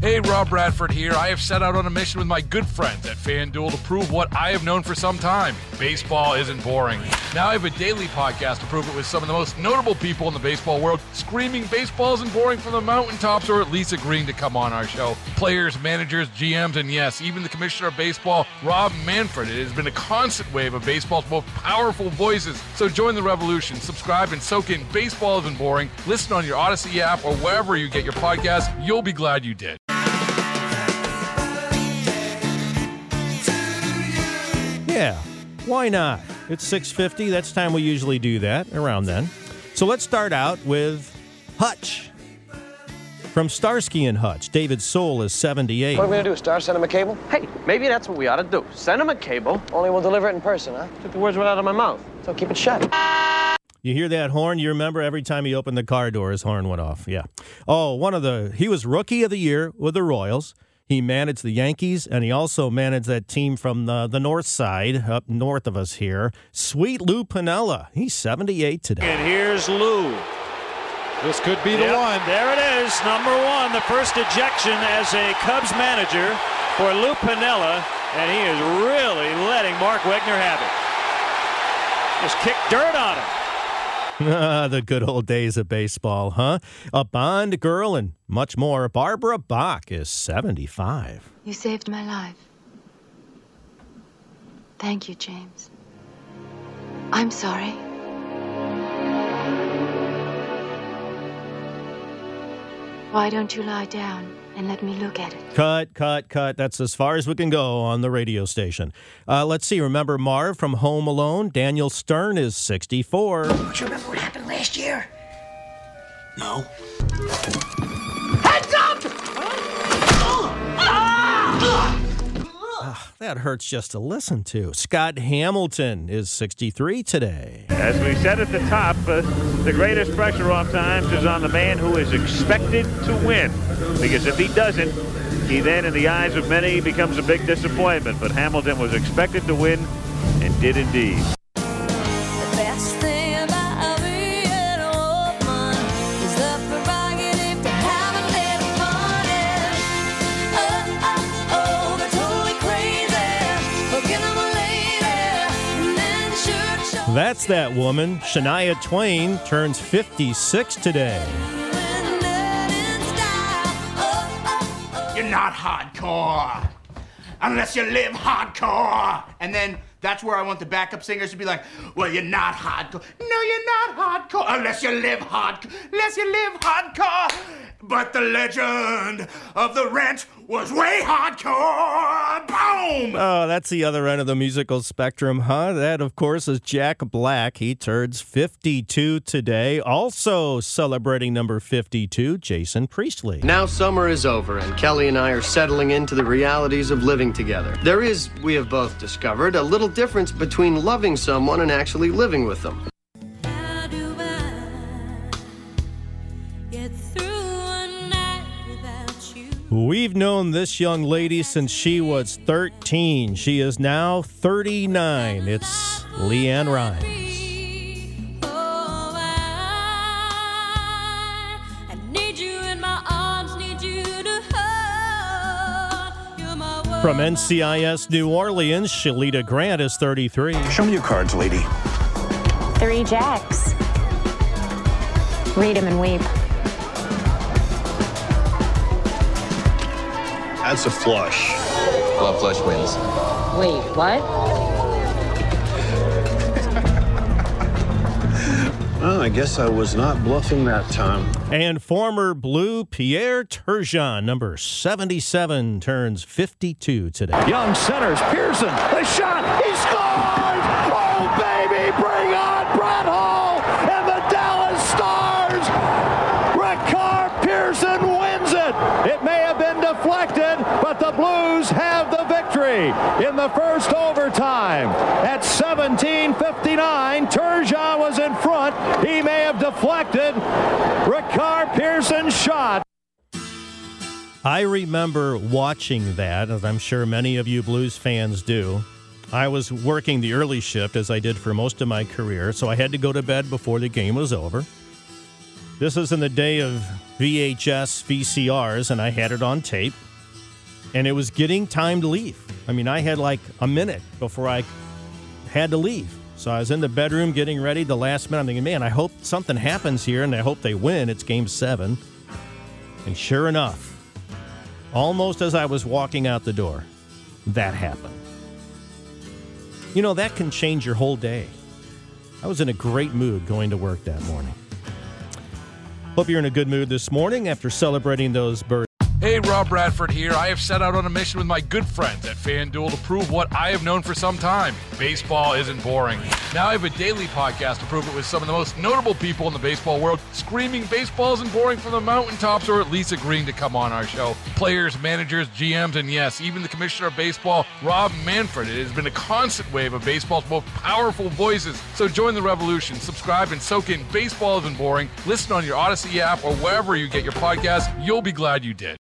Hey, Rob Bradford here. I have set out on a mission with my good friends at FanDuel to prove what I have known for some time. Baseball isn't boring. Now I have a daily podcast to prove it with some of the most notable people in the baseball world, screaming baseball isn't boring from the mountaintops, or at least agreeing to come on our show. Players, managers, GMs, and yes, even the commissioner of baseball, Rob Manfred. It has been a constant wave of baseball's most powerful voices. So join the revolution. Subscribe and soak in Baseball Isn't Boring. Listen on your Odyssey app or wherever you get your podcasts. You'll be glad you did. Yeah, why not? It's 6:50. That's time we usually do that, around then. So let's start out with Hutch. From Starsky and Hutch, David Soul is 78. What are we going to do, Star? Send him a cable? Hey, maybe that's what we ought to do. Send him a cable. Only we'll deliver it in person, huh? Took the words right out of my mouth. So keep it shut. You hear that horn? You remember every time he opened the car door, his horn went off. Yeah. Oh, he was Rookie of the Year with the Royals. He managed the Yankees, and he also managed that team from the north side, up north of us here. Sweet Lou Piniella. He's 78 today. And here's Lou. This could be the one. There it is, number one, the first ejection as a Cubs manager for Lou Piniella, and he is really letting Mark Wegner have it. Just kicked dirt on him. The good old days of baseball, huh? A Bond girl and much more. Barbara Bach is 75. You saved my life. Thank you, James. I'm sorry. Why don't you lie down and let me look at it? Cut. That's as far as we can go on the radio station. Let's see. Remember Marv from Home Alone? Daniel Stern is 64. Don't you remember what happened last year? No. Heads up! That hurts just to listen to. Scott Hamilton is 63 today. As we said at the top, the greatest pressure oftentimes is on the man who is expected to win. Because if he doesn't, he then, in the eyes of many, becomes a big disappointment. But Hamilton was expected to win and did indeed. The best thing about being a woman is the prerogative to have a little fun. And they're totally crazy. Forget them later. And then sure. That's that woman. Shania Twain turns 56 today. You're not hardcore unless you live hardcore. And then that's where I want the backup singers to be like, well, you're not hardcore. No, you're not hardcore unless you live hardcore. Unless you live hardcore. But the legend of the Rent was way hardcore. Boom! Oh, that's the other end of the musical spectrum, huh? That, of course, is Jack Black. He turns 52 today. Also celebrating number 52, Jason Priestley. Now summer is over, and Kelly and I are settling into the realities of living together. There is, we have both discovered, a little difference between loving someone and actually living with them. How do I get through a night without you? We've known this young lady since she was 13. She is now 39. It's Leanne Rimes. I need you in my arms, need you to hold. You're my world. From NCIS New Orleans, Shalita Grant is 33. Show me your cards, lady. 3 jacks. Read 'em and weep. That's a flush. Club flush wins. Wait, what? Well, I guess I was not bluffing that time. And former Blue Pierre Turgeon, number 77, turns 52 today. Young centers, Pearson, the shot, he scores! Oh, baby, bring on Brett Hall and the Dallas Stars! Ricard Pearson wins it! It may have been deflected, but the Blues have the victory in the first overtime. At 17:59, Turgeon was in front. He may have deflected Ricard Pearson's shot. I remember watching that, as I'm sure many of you Blues fans do. I was working the early shift, as I did for most of my career, so I had to go to bed before the game was over. This is in the day of VHS VCRs, and I had it on tape. And it was getting time to leave. I mean, I had like a minute before I had to leave. So I was in the bedroom getting ready. The last minute, I'm thinking, man, I hope something happens here, and I hope they win. It's Game 7. And sure enough, almost as I was walking out the door, that happened. You know, that can change your whole day. I was in a great mood going to work that morning. Hope you're in a good mood this morning after celebrating those birthdays. Hey, Rob Bradford here. I have set out on a mission with my good friends at FanDuel to prove what I have known for some time. Baseball isn't boring. Now I have a daily podcast to prove it with some of the most notable people in the baseball world, screaming baseball isn't boring from the mountaintops, or at least agreeing to come on our show. Players, managers, GMs, and yes, even the commissioner of baseball, Rob Manfred. It has been a constant wave of baseball's most powerful voices. So join the revolution. Subscribe and soak in Baseball Isn't Boring. Listen on your Odyssey app or wherever you get your podcasts. You'll be glad you did.